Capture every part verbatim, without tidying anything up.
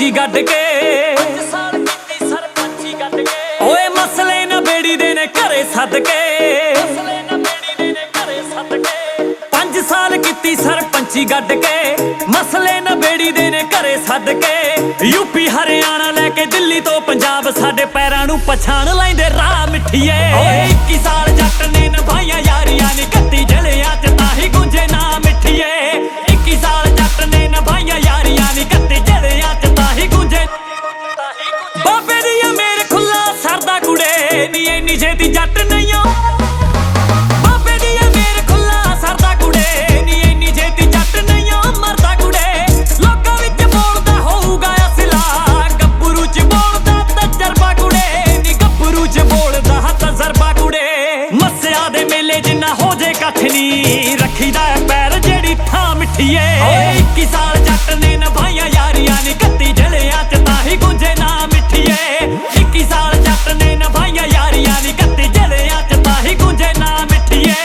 ਸਰਪੰਚੀ ਗੱਡ ਕੇ ਪੰਜ ਸਾਲ ਕੀਤੀ ਸਰਪੰਚੀ ਗੱਡ ਕੇ ਓਏ ਮਸਲੇ ਨਾ ਬੇੜੀ ਦੇ ਨੇ ਘਰੇ ਸੱਦ ਕੇ ਮਸਲੇ ਨਾ ਬੇੜੀ ਦੇ ਨੇ ਘਰੇ ਸੱਦ ਕੇ ਪੰਜ ਸਾਲ ਕੀਤੀ ਸਰਪੰਚੀ ਗੱਡ ਕੇ ਮਸਲੇ ਨਾ ਬੇੜੀ ਦੇ ਨੇ ਘਰੇ ਸੱਦ ਕੇ ਯੂਪੀ ਹਰਿਆਣਾ ਲੈ ਕੇ ਦਿੱਲੀ ਤੋਂ ਪੰਜਾਬ ਸਾਡੇ ਪੈਰਾਂ ਨੂੰ ਪਛਾਣ ਲੈਂਦੇ ਰਾਹ ਮਿੱਠੀਏ ਓਏ ਇੱਕੀ ਸਾਲ ਜੱਟ ਨੇ ਨਿਭਾਈਆਂ ਯਾਰੀਆਂ ਨੀ ਕੱਤੀ ਜਲਿਆਂ ਚ ਤਾਂ ਹੀ ਗੁੰਜੇ ਨਾ ਮਿੱਠੀਏ ਇੱਕੀ ਸਾਲ ਜੱਟ ਨੇ ਨਿਭਾਈਆਂ ਯਾਰੀਆਂ ਨੀ ਕੱਤੀ ਜਲਿਆਂ ਚ ਤਾਂ ਹੀ ਗੁੰਜੇ ਬਾਬੇ ਦੀ ਆ ਮੇਰ ਖੁੱਲਾ ਸਰਦਾ ਕੁੜੇ ਨੀ ਇੰਨੀ ਛੇਤੀ ਜੱਟ ਨਹੀਂ ਓ ਬਾਬੇ ਦੀ ਆ ਮੇਰ ਖੁੱਲਾ ਸਰਦਾ ਕੁੜੇ ਨੀ ਇੰਨੀ ਛੇਤੀ ਜੱਟ ਨਹੀਂ ਓ ਮਰਦਾ ਕੁੜੇ ਲੋਕਾਂ ਵਿੱਚ ਬੋਲਦਾ ਹੋਊਗਾ ਅਸਲਾ ਗੱਭਰੂ ਚ ਬੋਲਦਾ ਤਜਰਬਾ ਕੁੜੇ ਨੀ ਗੱਭਰੂ ਚ ਬੋਲਦਾ ਤਜਰਬਾ ਕੁੜੇ ਮੱਸਿਆ ਦੇ ਮੇਲੇ ਜਿੰਨਾ ਹੋ ਜੇ ਕੱਖ ਨੀ ਰੱਖੀਦਾ ਪੈਰ ਜਿਹੜੀ ਥਾਂ ਮਿੱਠੀਏ ਓਏ ਇੱਕੀ ਸਾਲ ਜੱਟ ਨੇ ਨਿਭਾਈਆਂ ਯਾਰੀਆਂ ਨੀ ਕੱਤੀ ਜਲਿਆਂ ਚ ਤਾਂ ਹੀ ਗੁੰਜੇ ਨਾ ਮਿੱਠੀਏ ਇੱਕੀ ਸਾਲ ਜੱਟ ਨੇ ਨਿਭਾਈਆਂ ਯਾਰੀਆਂ ਨੀ ਕੱਤੀ ਜਲਿਆਂ ਚ ਤਾਂ ਹੀ ਗੁੰਜੇ ਨਾ ਮਿੱਠੀਏ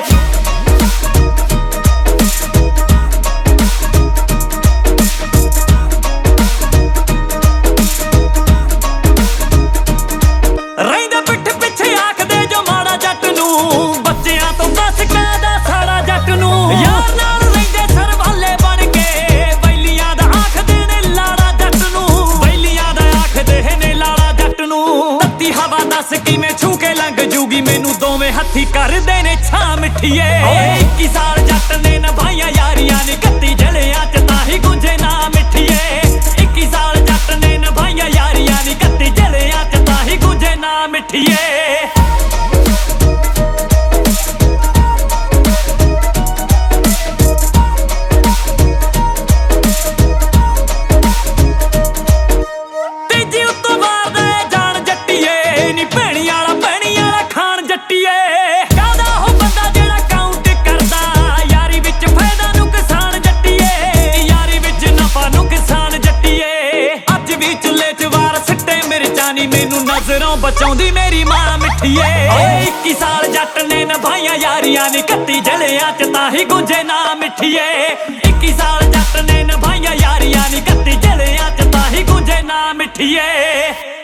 ਰਹਿੰਦਾ ਪਿੱਠ ਪਿੱਛੇ ਆਖਦੇ ਜੋ ਮਾੜਾ ਜੱਟ ਨੂੰ ਬੱਚਿਆਂ ਤੋਂ ਦੱਸ ਕਾਹਦਾ ਸਾੜਾ ਜੱਟ ਨੂੰ ਯਾਰ ਨਾਲ ਰਹਿੰਦੇ ਸਰਵਾਲੇ ਬਣ ਕੇ ਬੈਲੀਆਂ ਦਾ ਆਖਦੇ ਨੇ ਲਾੜਾ ਜੱਟ ਨੂੰ ਬੈਲੀਆਂ ਦਾ ਆਖਦੇ ਨੇ ਲਾੜਾ ਜੱਟ ਨੂੰ ਤੱਤੀ ਹਵਾ ਦੱਸ ਕਿਵੇਂ ਛੂ ਕੇ ਲੰਘ ਜੂਗੀ ਮੈਨੂੰ ਦੋਵੇਂ ਹੱਥੀ ਕਰਦੇ ਨੇ ਛਾਂ ਮਿੱਠੀਏ ਓਏ ਇੱਕੀ ਸਾਲ ਜੱਟ ਨੇ ਨਿਭਾਈਆਂ ਯਾਰੀਆਂ ਨੀ ਕੱਤੀ ਜਲਿਆਂ ਚ ਤਾਂ ਹੀ ਗੁੰਜੇ ਨਾ ਮਿੱਠੀਏ ਇੱਕੀ ਸਾਲ ਜੱਟ ਨੇ ਨਿਭਾਈਆਂ ਯਾਰੀਆਂ ਨੀ ਕੱਤੀ ਜਲਿਆਂ ਚ ਤਾਂ ਹੀ ਗੁੰਜੇ ਨਾ ਮਿੱਠੀਏ ਤੀਜੀ ਉੱਤੋਂ ਮਾਰਦਾ ਜਾਣ ਜੱਟੀਏ ਨੀ ਭੈਣੀ ਵਾਲਾ ਭੈਣੀ ਵਾਲਾ ਖਾਣ ਜੱਟੀਏ ਕਾਹਦਾ ਉਹ ਬੰਦਾ ਜਿਹੜਾ ਕਾਊਂਟ ਕਰਦਾ ਯਾਰੀ ਵਿੱਚ ਫਾਇਦਾ ਨੁਕਸਾਨ ਜੱਟੀਏ ਯਾਰੀ ਵਿੱਚ ਨਫਾ ਨੁਕਸਾਨ ਜੱਟੀਏ ਅੱਜ ਵੀ ਚੁੱਲ੍ਹੇ ਚ ਵਾਰ ਸਿੱਟੇ ਮਿਰਚਾਂ ਨੀ ਮੈਨੂੰ ਨਜ਼ਰੋਂ ਬਚਾਉਂਦੀ ਮੇਰੀ ਮਾਂ ਮਿੱਠੀਏ ਓਏ ਇੱਕੀ ਸਾਲ ਜੱਟ ਨੇ ਨਿਭਾਈਆਂ ਯਾਰੀਆਂ ਨੀ ਕੱਤੀ ਜਲਿਆਂ ਚ ਤਾਂ ਹੀ ਗੁੰਜੇ ਨਾ ਮਿੱਠੀਏ ਇੱਕੀ ਸਾਲ ਜੱਟ ਨੇ ਨਿਭਾਈਆਂ ਯਾਰੀਆਂ ਨੀ ਕੱਤੀ ਜਲਿਆਂ ਚ ਤਾਂ ਹੀ ਗੁੰਜੇ ਨਾ ਮਿੱਠੀਏ